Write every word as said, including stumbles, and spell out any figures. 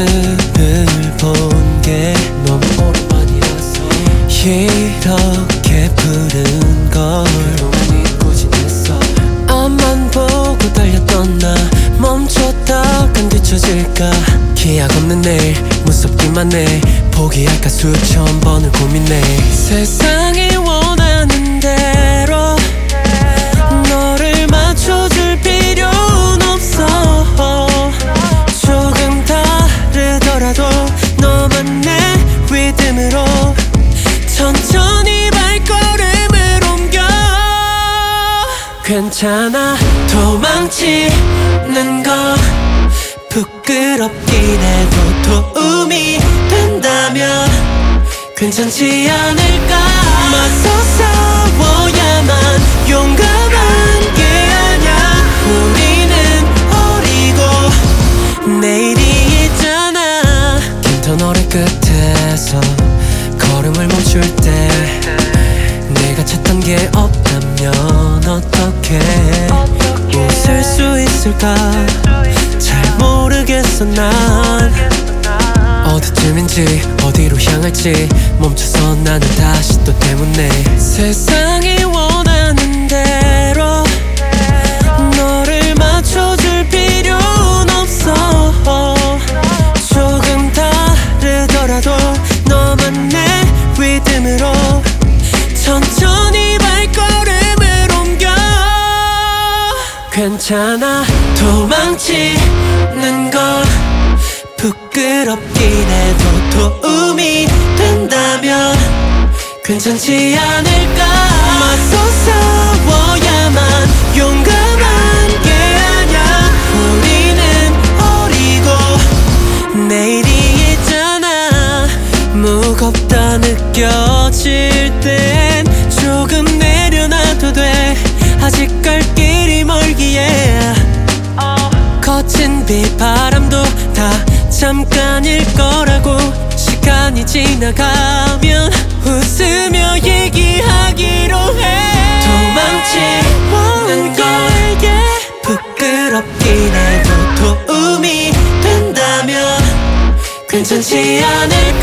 모습을 본 게 너무 오랜만이라서 이렇게 부른 걸 그동안 잊고 지냈어. 앞만 보고 달렸던 나 멈췄다간 뒤처질까. 기약 없는 내일 무섭기만 해. 포기할까 수천 번을 고민해. 세상이 원하는 대로 너를 맞춰줄 필요는 없어. 조금 다르더라도 너만 내 리듬으로 천천히 발걸음을 옮겨. 괜찮아 도망치는 거 부끄럽긴 해도 도움이 된다면 괜찮지 않을까. 맞서 싸워야만 용감한 게 아냐. 우리는 어리고 내일이 있잖아. 긴 터널의 끝에서 걸음을 멈출 때 내가 찾던 게 없다면 어떡해. 웃을 수 있을까 잘 모르겠어. 난 어디쯤인지 어디로 향할지 멈춰서 나는 다시 또 때문에. 세상이 원하는 대로 너를 맞춰줄 필요는 없어. 조금 다르더라도 너만 내 리듬으로 천천히 발걸음을 옮겨. 괜찮아 도망치는 건 부끄럽긴 해도 도움이 된다면 괜찮지 않을까. 맞서 싸워야만 용감한 게 아냐. 우리는 어리고 내일이 있잖아. 무겁다 느껴질 땐 조금 내려놔도 돼. 아직 갈 길이 멀기에. 거친 비바람도 다 잠깐일 거라고. 시간이 지나가면 웃으며 얘기하기로 해. 도망치는 건 부끄럽긴 해도 도움이 된다면 괜찮지 않을까.